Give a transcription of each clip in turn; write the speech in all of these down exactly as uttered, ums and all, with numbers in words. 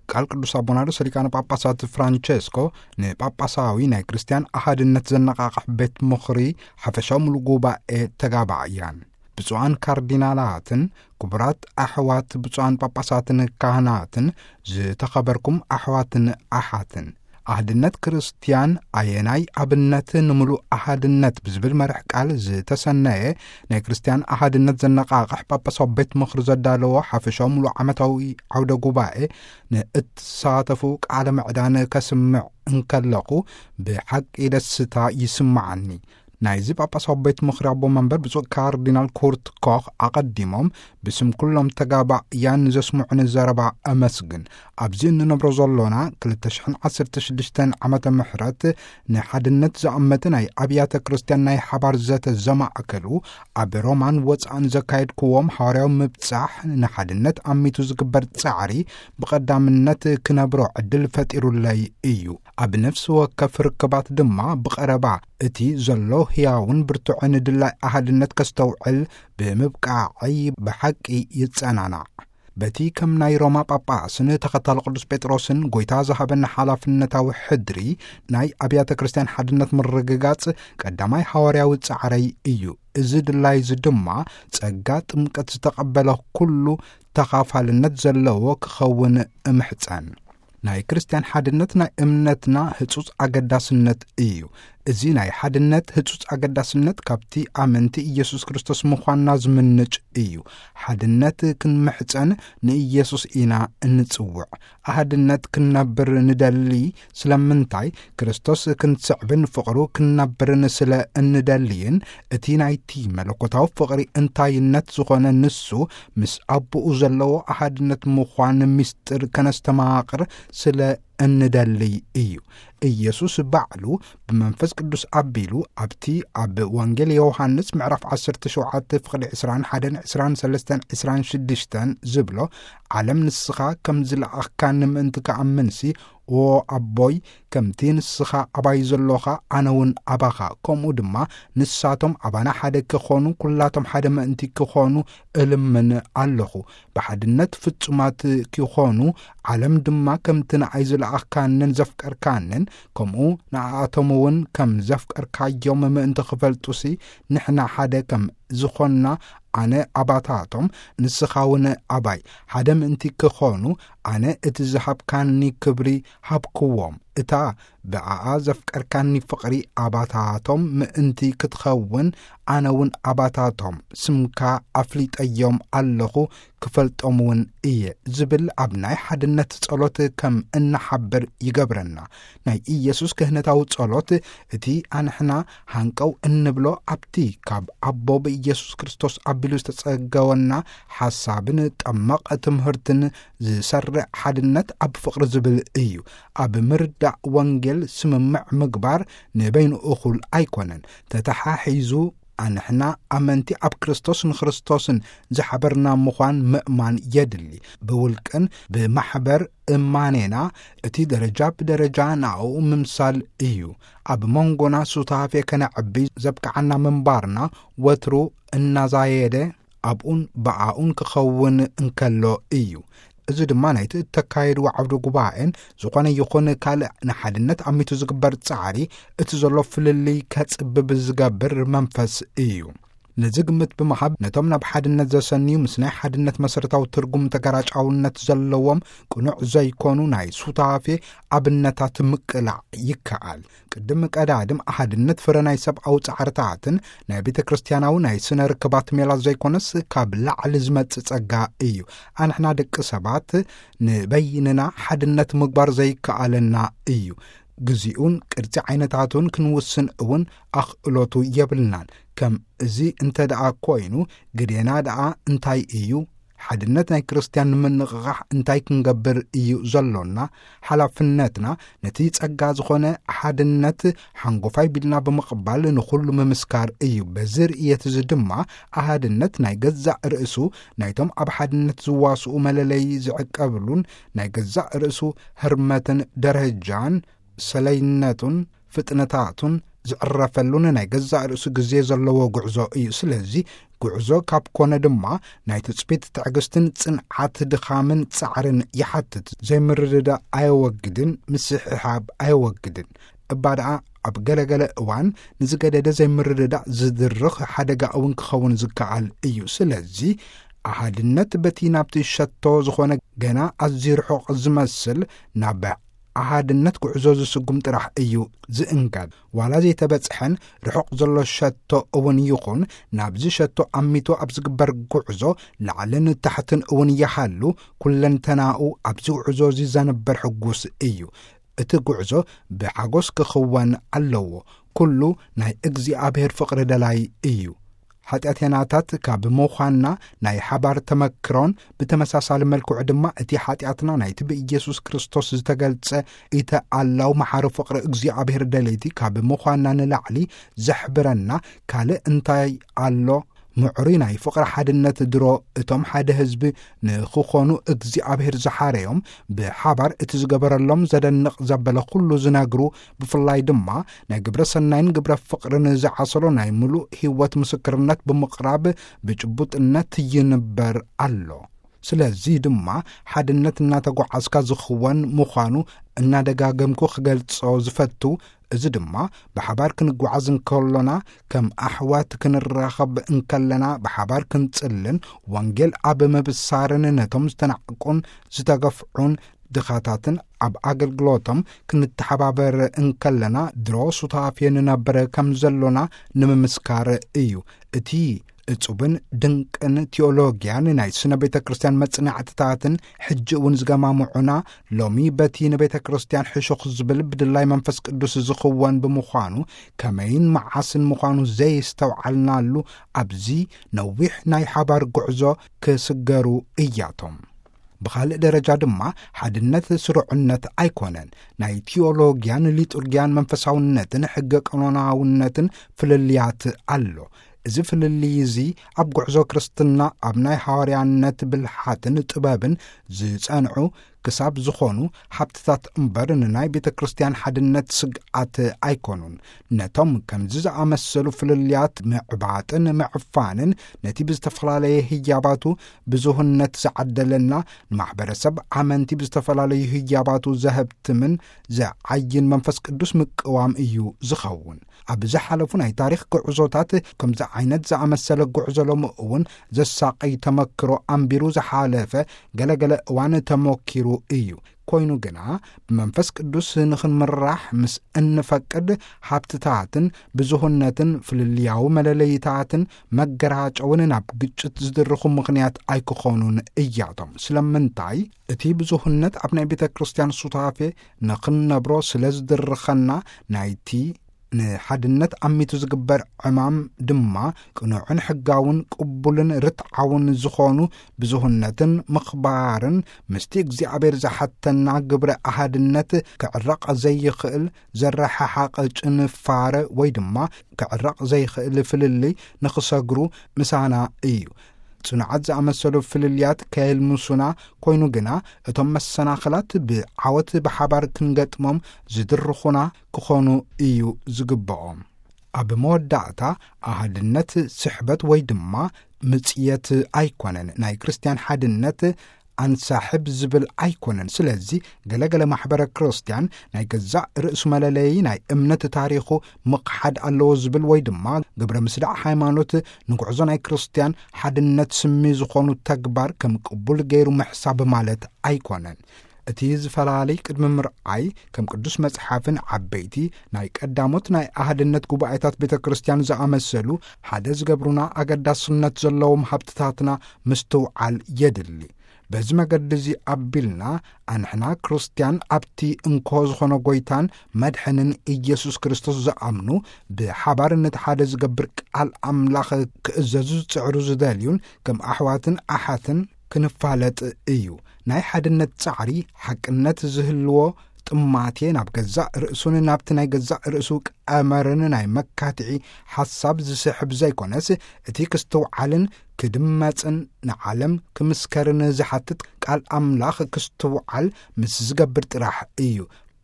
ቃል ቅዱስ አቡነ ሊቃነ ጳጳሳት ፍራንቼስኮ ንጳጳሳዊ ናይ ክርስቲያን አሃድነት ዘነቃቅሕ ቤት ምኽሪ ሓፈሻዊ ሙሉ ጉባኤ ተጋባእያን ብፁዓን ካርዲናላትን ክቡራት ኣሕዋት ብፁዓን ጳጳሳትን ካህናትን ዝተኸበርኩም ኣሕዋትን ኣሓትን አህድነት ክርስቲያን አየናይ አብነት ንሙሉ አህድነት ብዝብል መርሕ ቃል ዝተሰነየ ናይ ክርስቲያን አህድነት ዘነቃቅሕ ጳጳሳዊ ቤት ምኽሪ ዘዳለዎ ሓፈሻዊ ሙሉ ዓመታዊ ዓውደ ጉባኤ ንእትሳተፉ ቃለ ምዕዳን ከስምዕ እንከለኹ ብሓቂ ደስታ ይስማዓኒ ናይዚ ጳጳሳዊ ቤት ምኽሪ አቦ መንበር ብፁዕ ካርዲናል ኩርት ኮኽ አቀዲሞም ብስም ኩሎም ተጋባእያን ዘስምዑን ዘረባ አመስግን ኣብዚ እንነብሮ ዘሎና ክልተ ሽሕን ዓሰርተ ሽዱሽተ ዓመተ ምሕረት ንሓድነት ዝኣመተ ናይ ኣብያተ ክርስቲያን ናይ ሓባር ዘተ ዘማእከሉ ኣብ ሮማን ወፃእን ዘካየድክዎም ሓዋርያዊ ምብፃሕ ንሓድነት ኣሚቱ ዝግበር ፃዕሪ ብቐዳምነት ክነብሮ ዕድል ፈጢሩለይ እዩ ኣብ ነፍሲ ወከፍ ርክባት ድማ ብቐረባ እቲ ዘሎ ህያውን ብርቱዕን ድላይ ኣሃድነት ከስተውዕል ብምብቃዓይ ብሓቂ ይጸናናዕ በቲ ከም ናይ ሮማ ጳጳስን ተኸታሊ ቅዱስ ጴጥሮስን ጎይታ ዝሃበና ሓላፍነታዊ ሕድሪ ናይ ኣብያተ ክርስቲያን ሓድነት ምርግጋጽ ቀዳማይ ሐዋርያዊ ጻዕረይ እዩ እዚ ድላይ እዚ ድማ ጸጋ ጥምቀት ዝተቐበለ ኩሉ ተኻፋልነት ዘለዎ ክኸውን እምሕፀን ናይ ክርስቲያን ሓድነት ናይ እምነትና ህጹጽ አገዳስነት እዩ እዚ ናይ ሓድነት ህጹጽ አገዳስነት ካብቲ ኣመንቲ ኢየሱስ ክርስቶስ ምዃንና ዝምንጭ እዩ ሓድነት ክንምሕፀን ንኢየሱስ ኢና እንጽውዕ ኣሃድነት ክንነብር ንደሊ ስለምንታይ ክርስቶስ ክንስዕብን ፍቕሩ ክንነብርን ስለ እንደልይን እቲ ናይቲ መለኮታዊ ፍቕሪ እንታይነት ዝኾነ ንሱ ምስ ኣቦኡ ዘለዎ ኣሃድነት ምዃን ምስጢር ከነስተማቕር ስለ እንደልይ እዩ ኢየሱስ ባዕሉ ብመንፈስ ቅዱስ አቢሉ ኣብቲ ኣብ ወንጌል ዮሐንስ ምዕራፍ ዓሰርተ ሸውዓተ ፍቕዲ ዕስራን ሓደን ዕስራን ሰለስተን ዕስራን ሽዱሽተን ዝብሎ ዓለም ንስኻ ከም ዝለኣኽካኒ ምእንቲ ከኣምንሲ ኦ ኣቦይ ከምቲ ንስኻ ኣባይ ዘለኻ ኣነ እውን ኣባኻ ከምኡ ድማ ንሳቶም ኣባና ሓደ ክኾኑ ኩላቶም ሓደ ምእንቲ ክኾኑ እልምን ኣለኹ ብሓድነት ፍጹማት ክኾኑ ዓለም ድማ ከምቲ ንኣይ ዝለኣኽካንን ዘፍቀርካንን ከምኡ ንኣቶም እውን ከም ዘፍቀርካዮም ምእንቲ ክፈልጡሲ ንሕና ሓደ ከም ዝኾንና ኣነ ኣባታቶም ንስኻውን ኣባይ ሓደ ምእንቲ ክኾኑ ኣነ እቲ ዝሃብካኒ ክብሪ ሃብክዎም እታ ብኣኣ ዘፍቀርካኒ ፍቕሪ ኣባታቶም ምእንቲ ክትኸውን ኣነ እውን ኣባታቶም ስምካ ኣፍሊጠዮም ኣለኹ ክፈልጦም እውን እየ ዝብል ኣብ ናይ ሓድነት ጸሎት ከም እናሓብር ይገብረና ናይ ኢየሱስ ክህነታዊ ጸሎት እቲ ኣንሕና ሃንቀው እንብሎ ኣብቲ ካብ ኣቦ ብኢየሱስ ክርስቶስ ኣቢሉ ዝተጸገወና ሓሳብን ጠመቕ ትምህርትን ዝሰርዕ ሓድነት ኣብ ፍቕሪ ዝብል እዩ ኣብ ምርዳእ ወንጌል ስምምዕ ምግባር ንበይኑ እኹል ኣይኮነን ተተሓሒዙ ኣንሕና ኣመንቲ ኣብ ክርስቶስ ንክርስቶስን ዝሓበርና ምዃን ምእማን የድሊ ብውልቅን ብማሕበር እማኔና እቲ ደረጃ ብደረጃ ናኡ ምምሳል እዩ ኣብ መንጎና ሱታፌ ከነዕቢ ዘብቅዓና ምንባርና ወትሩ እናዛየደ ኣብኡን በኣኡን ክኸውን እንከሎ እዩ እዚ ድማ ናይቲ ተካይድ ዓውደ ጉባኤን ዝኾነ ይኹን ካልእ ንሓድነት ኣሚቱ ዝግበር ጻዕሪ እቲ ዘሎ ፍልሊ ከጽብብ ዝገብር መንፈስ እዩ ነዚ ግምት ብምሃብ ነቶም ናብ ሓድነት ዘሰንዩ ምስ ናይ ሓድነት መሰረታዊ ትርጉም ተገራጫውነት ዘለዎም ቅኑዕ ዘይኮኑ ናይ ሱታፌ ኣብነታት ምቅላዕ ይከኣል ቅድም ቀዳድም ኣሓድነት ፍረ ናይ ሰብኣዊ ጻዕርታትን ናይ ቤተ ክርስቲያናዊ ናይ ስነ ርክባት ሜላ ዘይኮነስ ካብ ላዕሊ ዝመጽእ ጸጋ እዩ ኣንሕና ደቂ ሰባት ንበይንና ሓድነት ምግባር ዘይከኣለና እዩ ግዚኡን ቅርጺ ዓይነታቱን ክንውስን እውን ኣኽእሎቱ የብልናን ከም እዚ እንተ ደኣ ኮይኑ ግዴና ደኣ እንታይ እዩ ሓድነት ናይ ክርስቲያን ንምንቕቓሕ እንታይ ክንገብር እዩ ዘሎና ሓላፍነትና ነቲ ጸጋ ዝኾነ ሓድነት ሓንጎፋይ ቢልና ብምቕባል ንኹሉ ምምስካር እዩ በዚ ርእየት እዚ ድማ ኣሃድነት ናይ ገዛእ ርእሱ ናይቶም ኣብ ሓድነት ዝዋስኡ መለለይ ዝዕቀብሉን ናይ ገዛእ ርእሱ ህርመትን ደረጃን ሰለይነቱን ፍጥነታቱን ዝዕረፈሉን ናይ ገዛእ ርእሱ ግዜ ዘለዎ ጉዕዞ እዩ ስለዚ ጉዕዞ ካብ ኮነ ድማ ናይ ትጽቢት ትዕግስትን ጽንዓት ድኻምን ጻዕርን ይሓትት ዘይምርድዳ ኣይወግድን ምስሕሓብ ኣይወግድን እባድኣ ኣብ ገለገለ እዋን ንዝገደደ ዘይምርድዳ ዝድርኽ ሓደጋ እውን ክኸውን ዝከኣል እዩ ስለዚ ኣሃድነት በቲ ናብቲ ሸቶ ዝኾነ ገና ኣዝዩ ርሑቕ ዝመስል ናብ ኣሃድነት ጉዕዞ ዝስጉም ጥራሕ እዩ ዝእንጋድ ዋላ ዘይተበጽሐን ርሑቕ ዘሎ ሸቶ እውን ይኹን ናብዚ ሸቶ ኣሚቶ ኣብ ዝግበር ጉዕዞ ላዕልን ታሕትን እውን ይሓሉ ኩለንተናኡ ኣብዚ ጉዕዞ እዚ ዘነበር ሕጉስ እዩ እቲ ጉዕዞ ብሓጎስ ክኽወን ኣለዎ ኩሉ ናይ እግዚኣብሔር ፍቕሪ ደላይ እዩ ኃጢአትናታት ካብ ምዃንና ናይ ሓባር ተመክሮን ብተመሳሳሊ መልክዑ ድማ እቲ ኃጢአትና ናይቲ ብኢየሱስ ክርስቶስ ዝተገልጸ ኢተኣላው መሓሪ ፍቕሪ እግዚኣብሔር ደለይቲ ካብ ምዃንና ንላዕሊ ዘሕብረና ካልእ እንታይ ኣሎ ምዕሩይ ናይ ፍቕሪ ሓድነት ድሮ እቶም ሓደ ህዝቢ ንኽኾኑ እግዚኣብሔር ዝሓረዮም ብሓባር እቲ ዝገበረሎም ዘደንቕ ዘበለ ኩሉ ዝነግሩ ብፍላይ ድማ ናይ ግብረ ሰናይን ግብረ ፍቕርን ዝዓሰሎ ናይ ሙሉእ ህይወት ምስክርነት ብምቕራብ ብጭቡጥነት ይንበር ኣሎ ስለዚ ድማ ሓድነት እናተጓዓዝካ ዝኽወን ምዃኑ እናደጋገምኩ ክገልጾ ዝፈቱ እዚ ድማ ብሓባር ክንጓዓዝ እንከለና ከም ኣሕዋት ክንራኸብ እንከለና ብሓባር ክንጽልን ወንጌል ኣብ ምብሳርን ነቶም ዝተናዕቁን ዝተገፍዑን ድኻታትን ኣብ ኣገልግሎቶም ክንተሓባበር እንከለና ድሮ ሱታፍየ ንነበረ ከም ዘሎና ንምምስካር እዩ እቲ እጹብን ድንቅን ቴዎሎግያን ናይ ስነ ቤተ ክርስቲያን መጽናዕትታትን ሕጂ እውን ዝገማምዑና ሎሚ በቲ ንቤተ ክርስቲያን ሕሹኽ ዝብል ብድላይ መንፈስ ቅዱስ ዝኽወን ብምዃኑ ከመይን መዓስን ምዃኑ ዘይስተውዓልናሉ ኣብዚ ነዊሕ ናይ ሓባር ጉዕዞ ክስገሩ እያቶም ብኻልእ ደረጃ ድማ ሓድነት ስሩዕነት ኣይኮነን ናይ ቴዎሎግያን ሊጡርግያን መንፈሳውነትን ሕገ ቀኖናውነትን ፍልልያት ኣሎ እዚ ፍልልይ እዚ ኣብ ጉዕዞ ክርስትና ኣብ ናይ ሐዋርያነት ብልሓትን ጥበብን ዝጸንዑ ክሳብ ዝኾኑ ሓብትታት እምበር ንናይ ቤተ ክርስቲያን ሓድነት ስግዓት ኣይኮኑን ነቶም ከምዚ ዝኣመሰሉ ፍልልያት ምዕባጥን ምዕፋንን ነቲ ብዝተፈላለየ ህያባቱ ብዙህነት ዝዓደለና ንማሕበረሰብ ኣመንቲ ብዝተፈላለዩ ህያባቱ ዘህብትምን ዘዓይን መንፈስ ቅዱስ ምቅዋም እዩ ዝኸውን ኣብ ዝሓለፉ ናይ ታሪኽ ጉዕዞታት ከምዚ ዓይነት ዝኣመሰለ ጉዕዞ ሎሚ እውን ዘሳቀይ ተመክሮ ኣንቢሩ ዝሓለፈ ገለገለ እዋን ተሞኪሩ እዩ ኮይኑ ግና ብመንፈስ ቅዱስ ንኽንምራሕ ምስ እንፈቅድ ሓብትታትን ብዙህነትን ፍልልያዊ መለለይታትን መገራጨውን ናብ ግጭት ዝድርኹ ምኽንያት ኣይክኾኑን እያቶም ስለምንታይ እቲ ብዙህነት ኣብ ናይ ቤተ ክርስቲያን ሱታፌ ንኽንነብሮ ስለ ዝድርኸና ናይቲ ንሓድነት ኣሚቱ ዝግበር ዕማም ድማ ቅኑዕን ሕጋውን ቅቡልን ርትዓውን ዝኾኑ ብዙህነትን ምኽባርን ምስቲ እግዚኣብሔር ዝሓተና ግብረ ኣሃድነት ክዕረቕ ዘይኽእል ዘረሓሓቕ ጭንፋረ ወይ ድማ ክዕረቕ ዘይኽእል ፍልልይ ንኽሰግሩ ምሳና እዩ ጽኑዓት ዝኣመሰሉ ፍልልያት ከየልምሱና ኮይኑ ግና እቶም መሰናኽላት ብዓወት ብሓባር ክንገጥሞም ዝድርኹና ክኾኑ እዩ ዝግብኦም ኣብ መወዳእታ ኣሃድነት ስሕበት ወይ ድማ ምጽየት ኣይኮነን ናይ ክርስቲያን ሓድነት ኣንሳሕብ ዝብል ኣይኮነን ስለዚ ገለገለ ማሕበረ ክርስቲያን ናይ ገዛእ ርእሱ መለለይ ናይ እምነት ታሪኹ ምቕሓድ ኣለዎ ዝብል ወይ ድማ ግብረ ምስዳዕ ሃይማኖት ንጉዕዞ ናይ ክርስቲያን ሓድነት ስሚ ዝኾኑ ተግባር ከም ቅቡል ገይሩ ምሕሳብ ማለት ኣይኮነን እቲ ዝፈላለይ ቅድሚ ምርኣይ ከም ቅዱስ መጽሓፍን ዓበይቲ ናይ ቀዳሞት ናይ ኣሃድነት ጉባኤታት ቤተ ክርስቲያን ዝኣመሰሉ ሓደ ዝገብሩና ኣገዳስነት ዘለዎም ሃብትታትና ምስትውዓል የድሊ በዚ መገዲ እዚ ኣቢልና ኣንሕና ክርስቲያን ኣብቲ እንኮ ዝኾነ ጎይታን መድሕንን ኢየሱስ ክርስቶስ ዝኣምኑ ብሓባር ነቲ ሓደ ዝገብር ቃል ኣምላኽ ክእዘዙ ዝጽዕሩ ዝደልዩን ከም ኣሕዋትን ኣሓትን ክንፋለጥ እዩ ናይ ሓድነት ጻዕሪ ሓቅነት ዝህልዎ ጥማቴ ናብ ገዛእ ርእሱን ናብቲ ናይ ገዛእ ርእሱ ቀመርን ናይ መካትዒ ሓሳብ ዝስሕብ ዘይኮነስ እቲ ክስተውዓልን ክድመፅን ንዓለም ክምስከርን ዝሓትት ቃል ኣምላኽ ክስተውዓል ምስ ዝገብር ጥራሕ እዩ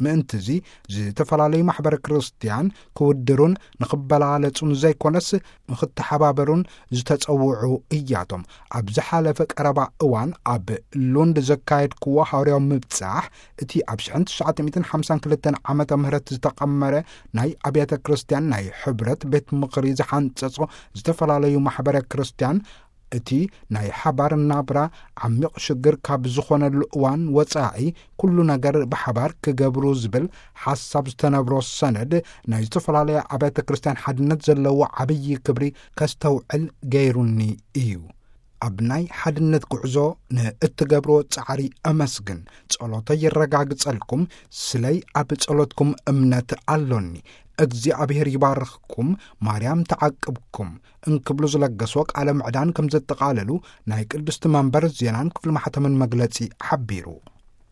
ምእንትዚ ዝተፈላለዩ ማሕበረ ክርስቲያን ክውድሩን ንኽበላለጹን ዘይኮነስ ንኽተሓባበሩን ዝተጸውዑ እያቶም ኣብ ዝሓለፈ ቀረባ እዋን ኣብ ሎንድ ዘካየድክዎ ሐዋርያዊ ምብጻሕ እቲ ኣብ ሽሕ ትሽዓተ ሚእትን ሓምሳን ክልተን ዓመተ ምህረት ዝተቐመረ ናይ ኣብያተ ክርስቲያን ናይ ሕብረት ቤት ምኽሪ ዝሓንጸጾ ዝተፈላለዩ ማሕበረ ክርስቲያን እቲ ናይ ሓባር ናብራ ዓሚቕ ሽግር ካብ ዝኾነሉ እዋን ወጻኢ ኩሉ ነገር ብሓባር ክገብሩ ዝብል ሓሳብ ዝተነብሮ ሰነድ ናይ ዝተፈላለዩ ኣብያተ ክርስቲያን ሓድነት ዘለዎ ዓብዪ ክብሪ ከስተውዕል ገይሩኒ እዩ። ኣብ ናይ ሓድነት ጉዕዞ ንእትገብሮ ጻዕሪ ኣመስግን ጸሎተ ይረጋግጸልኩም ስለይ ኣብ ጸሎትኩም እምነት ኣሎኒ እግዚአብሔር ይባርኽኩም ማርያም ተዓቅብኩም እንክብሉ ዝለገሶ ቃለ ምዕዳን ከም ዘጠቃለሉ ናይ ቅድስቲ መንበር ዜናን ክፍል ማሕተምን መግለጺ ሓቢሩ